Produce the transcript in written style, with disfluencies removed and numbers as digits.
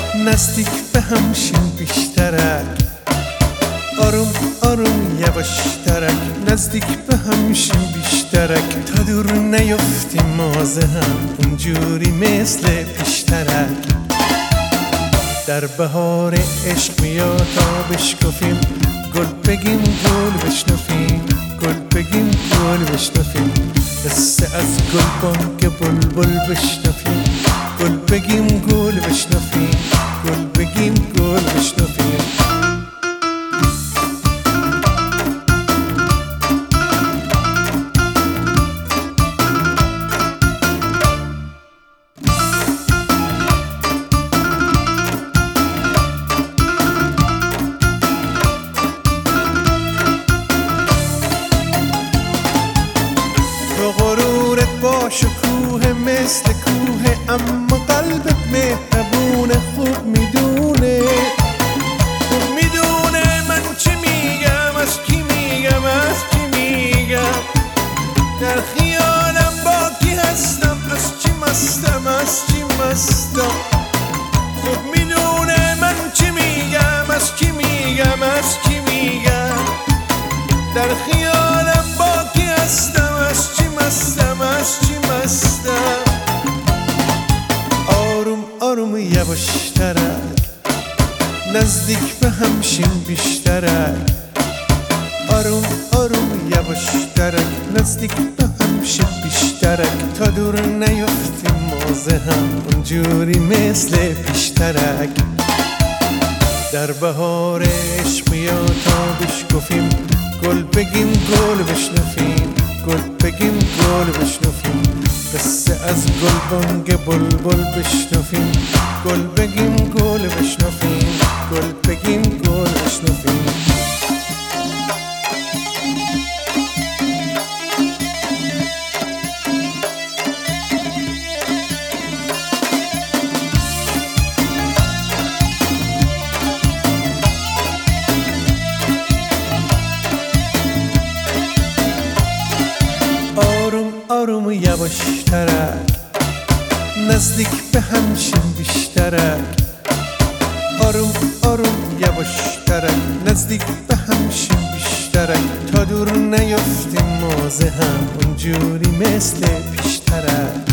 نزدیک به هم شیم بیشترک، آروم آروم یواشترک، نزدیک به هم شیم بیشترک، تا دور نیفتیم مازه هم اونجوری مثل پیشترک. در بهار عشق بیا تا بشکفیم، گل بگیم گل بشنفیم، گل بگیم گل بشنفیم، قصه از گل بانگ بلبل بشنفیم، گل بگیم گل بشنفیم، گل بگیم گل بشنفیم. تو غرورت با شکوه مثل کوه، اما قلبت مهربونه، خوب میدونه، خوب میدونه من چی میگم، از کی میگم، از کی میگم. در خیالم با کی هستم، از چی مستم، از چی مستم. خوب میدونه من چی میگم، از کی میگم، از کی میگم. در خیالم با کی هستم، از چی مستم، از چی مستم. آروم آروم یواشترک، نزدیک به هم شیم بیشترک، آروم آروم یواشترک، نزدیک به هم شیم بیشترک، تا دور نیفتیم مازه هم اونجوری مثل پیشترک. در بهار عشق بیا تا بشکفیم، گل بگیم گل بشنفیم، گل بگیم گل بشنفیم، قصه از گل بانگ بلبل بشنفیم، گل بگیم گل بشنفیم، گل بگیم گل بشنفیم. آروم آروم یواشترک، نزدیک به هم شیم بیشترک، آروم آروم یواشترک، نزدیک به هم شیم بیشترک، تا دور نیفتیم مازه هم اونجوری مثل پیشترک.